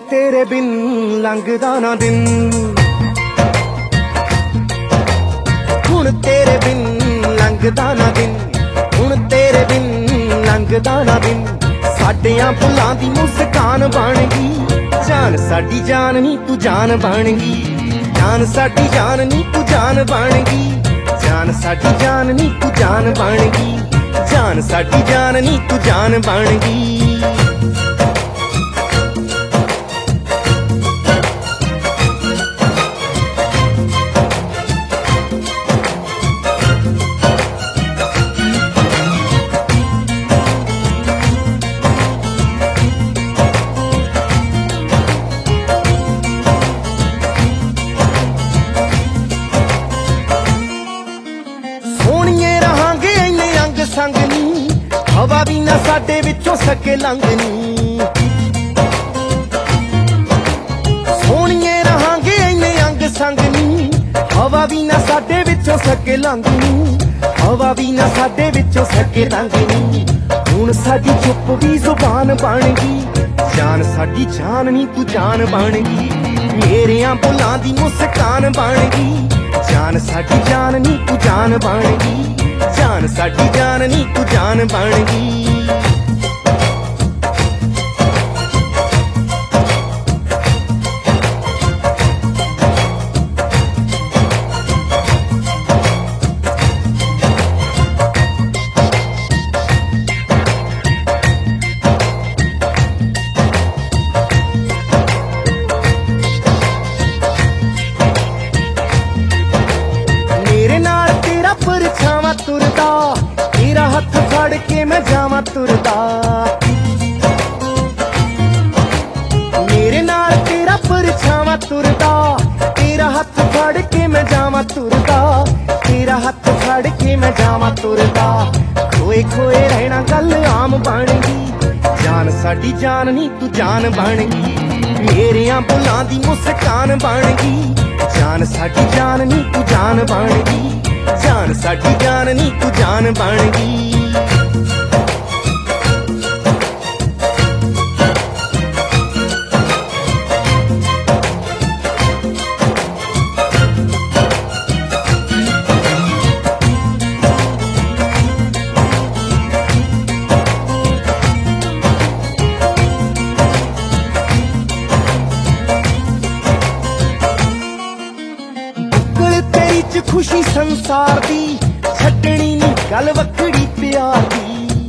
तेरे बिन लंघदा ना दिन, हुण तेरे बिन लंघदा ना दिन, हुण तेरे बिन लंघदा ना दिन। साडियां फुल्लां दी मुस्कान बन गई, जान साडी जान नी तू जान बन गई, जान साडी जान नी तू जान बन गई, जान साडी जान नी तू जान बन गई, जान साडी जान नी तू जान बन गई। संग नी हवा भी ना साडे विचों सके लंघनी, सोहणिए रहांगे इन्ने अंग संग नी हवा भी ना साडे विचों सके लंघनी, हवा भी ना साडे विचों सके लंघनी। हुण साडी चुप भी जुबान बन गई, जान साडी जान नी तू जान बन गई, मेरियां बुलां दी मुस्कान बन गई, जान साडी जान नी तू जान बन गई, जान साडी जान नी तू जान बन गई। मेरे नाल तेरा परछावां तुरदा, तेरा हथ फड़ के मैं जावां तुरदा, मेरे नाल तेरा परछावां तुरदा, तेरा हथ फड़ के मैं जावां तुरदा, तेरा हथ फड़ के मैं जावां तुरदा। खोए खोए रहना गल आम बन गई, जान साडी जान नी तू जान बन गई, मेरियां बुलां दी मुस्कान बन गई, जान साडी जान नी तू जान बन गई, जान साडी जान नी तू जान बन गई। खुशी संसार दी छड्डनी नी गल वखड़ी प्यार दी,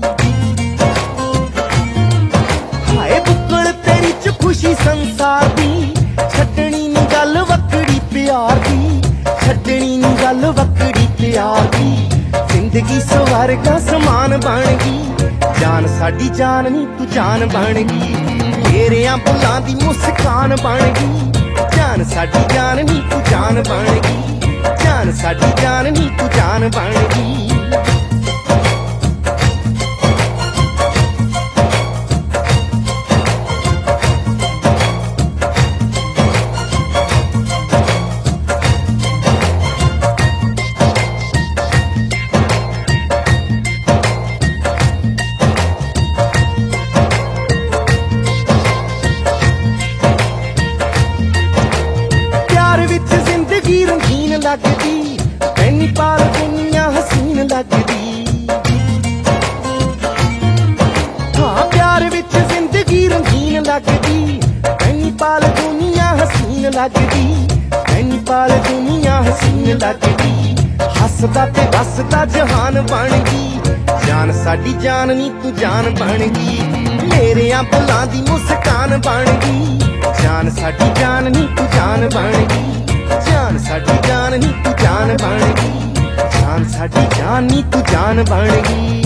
हाय बुक्कल तेरी च खुशी संसार दी छड्डनी नी गल वखड़ी प्यार दी, छड्डनी नी गल वखड़ी प्यार दी। जिंदगी स्वर्गा समान बन गई, जान साडी जान नी तू जान बन गई, मेरियां बुलां दी मुस्कान बन गई, जान साडी जान नी तू जान बन गई, जान साडी जान नी तू जान बन गई। प्यार विच जिंदगी रंगीन लगदी, नैनीताल दुनिया हसीन लगदी, हाँ प्यार विच जिंदगी रंगीन लगदी, नैनीताल दुनिया हसीन लगदी, नैनीताल दुनिया हसीन लगदी। हसदा ते बसदा जहान बन गई, जान साडी जान नी तू जान बन गई, मेरियां बुलां दी मुस्कान बन गई, जान साडी जान नी तू जान बन गई, जान साडी जान नी तू जान बन गई, जान साडी जान नी तू जान बन गई।